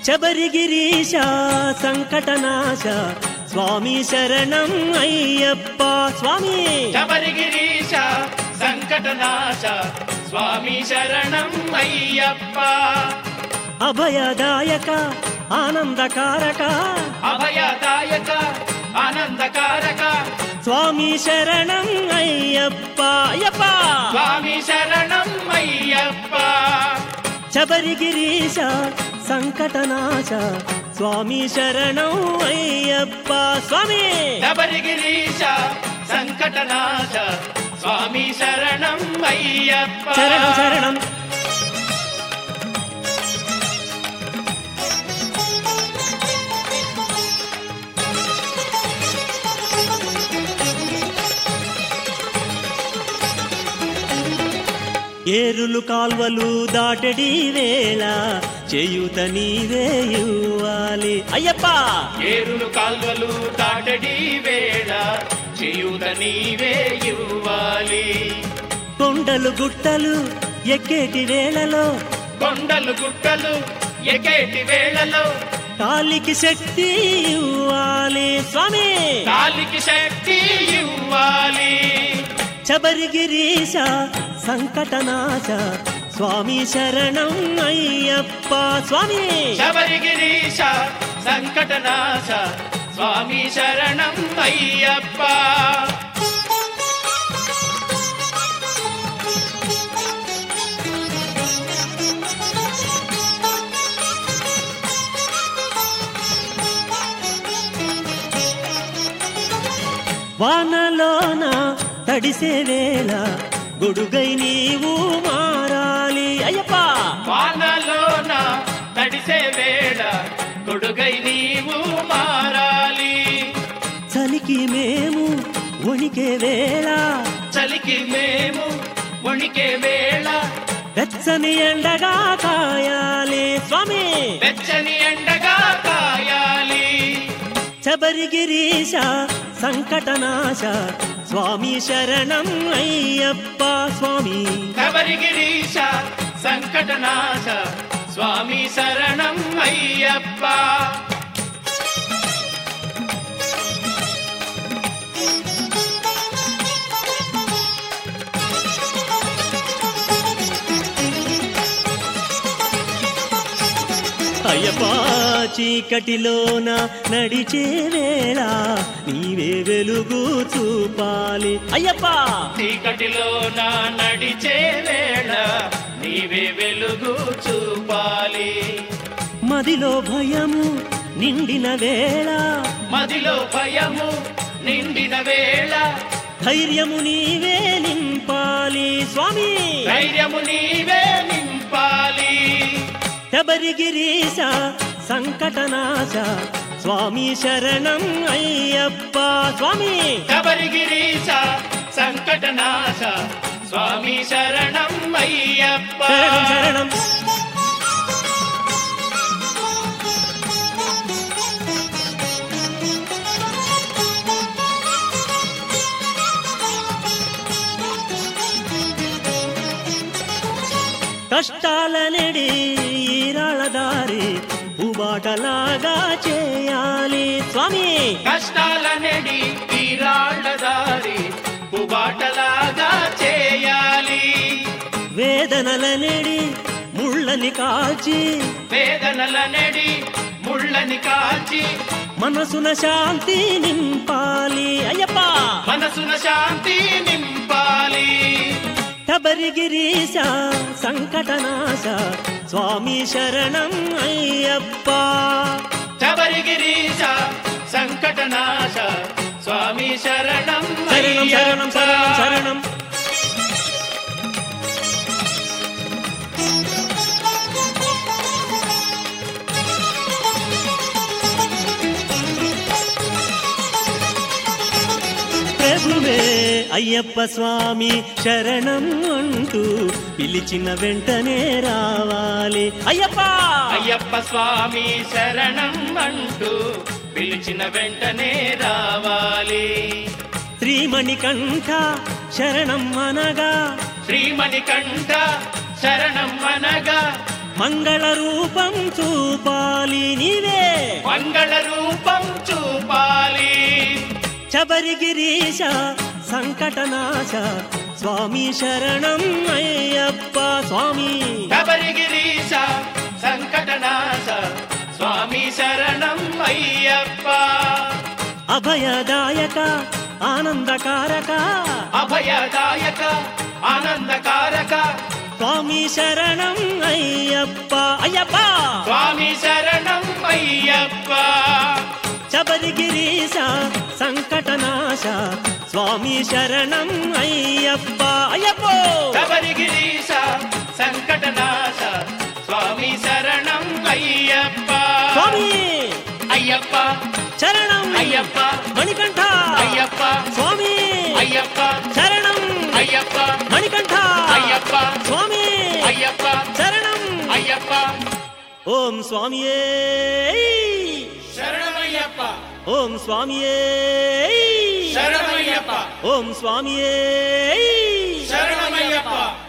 శబరిగిరీశ సంకటనాశ స్వామి శరణం అయ్యప్ప స్వామి. శబరిగిరీశ సంకటనాశ స్వామి శరణం అయ్యప్ప. అభయదాయక ఆనందకారక అభయదాయక ఆనందకారక స్వామి శరణం అయ్యప్ప అయ్యప్ప. స్వామి శరణం అయ్యప్ప. శబరిగిరీశ సంకటనాశ స్వామి శరణం అయ్యప్ప స్వామి. శబరిగిరీశ సంకటనాశ స్వామి శరణం అయ్యప్ప. శరణం శరణం. ఏరులు కాల్వలు దాటడి వేళ చేయూత నీవే ఇవ్వాలి అయ్యప్ప. ఏరులు కాల్వలు దాటడి వేళ చేయూత నీవే ఇవ్వాలి. కొండలు గుట్టలు ఎక్కేటి వేళలో కొండలు గుట్టలు ఎక్కేటి వేళలో కాలికి శక్తి ఇవ్వాలి స్వామి. కాలికి శక్తి ఇవ్వాలి. శబరిగిరీశ సంకటనాశ స్వామి శరణం అయ్యప్ప స్వామి. శబరిగిరీశ సంకటనాశ స్వామి శరణం అయ్యప్ప. వానలోన తడిసే వేళ గొడుగై నీవు మారాలి అయ్యప్ప. వానలోన తడిసే వేళ గొడుగై నీవు మారాలి. చలికి మేము వణికే వేళ చలికి మేము వణికే వేళ వెచ్చని ఎండగా కాయాలి స్వామి. వెచ్చని ఎండగా కాయాలి. శబరిగిరీశ సంకటనాశ స్వామి శరణం అయ్యప్ప స్వామి. శబరిగిరీశ సంకటనాశ స్వామి శరణం అయ్యప్ప. అయ్యప్ప చీకటిలోన నడిచే వేళ నీవే వెలుగు చూపాలి అయ్యప్ప. చీకటిలోన నడిచే వేళ నీవే వెలుగు చూపాలి. మదిలో భయము నిండిన వేళ మదిలో భయము నిండిన వేళ ధైర్యము నీవే నింపాలి స్వామి. ధైర్యము నీవే నింపాలి. శబరిగిరీశ సంకటనాశ స్వామి శరణం అయ్యప్ప స్వామి. శబరిగిరీశ సంకటనాశ స్వామి శరణం అయ్యప్ప. శరణం శరణం. కష్టాలనడి ఈరాళ దారి ఉబాటలాగా చేయాలి స్వామి. కష్టాలనడి ఈరాళ్ళ దారి పుబాటలాగా చేయాలి. వేదనలనడి ముళ్ళని కాల్చి వేదనలనడి ముళ్ళని కాల్చి మనసున శాంతి నింపాలి అయ్యప్ప. మనసున శాంతి నింపాలి. శబరిగిరీశ సంకటనాశ స్వామి శరణం అయ్యప్ప. శబరిగిరీశ సంకటనాశ స్వామి శరణం శరణం శరణం శరణం శరణం. ప్రభువే అయ్యప్ప స్వామి శరణం అంటూ పిలిచిన వెంటనే రావాలి అయ్యప్ప. అయ్యప్ప స్వామి శరణం అంటూ పిలిచిన వెంటనే రావాలి. శ్రీమణికంఠ శరణం అనగా శ్రీమణికంఠ శరణం అనగా మంగళ రూపం చూపాలి చూపాలి నీవే మంగళ రూపం చూపాలి శబరిగిరీశ సంకటనాశ స్వామి శరణం అయ్యప్ప స్వామి శబరిగిరీశ సంకటనాశ స్వామి శరణం అయ్యప్ప అభయదాయక ఆనందకారక అభయదాయక ఆనందకారక స్వామి శరణం అయ్యప్ప అయ్యప్ప స్వామి శరణం అయ్యప్ప శబరిగిరీశ సంకటనాశ స్వామి శరణం అయ్యప్ప అయ్యప్ప శబరిగిరీశ సంకటనాశ స్వామి శరణం అయ్యప్ప స్వామి అయ్యప్ప శరణం అయ్యప్ప మణికంఠ అయ్యప్ప స్వామి అయ్యప్ప శరణం అయ్యప్ప మణికంఠ అయ్యప్ప స్వామి అయ్యప్ప శరణం అయ్యప్ప ఓం స్వామియే శరణమయ్యప్ప ఓం స్వామియే శరణమయ్యప్ప ఓం స్వామియే శరణమయ్యప్ప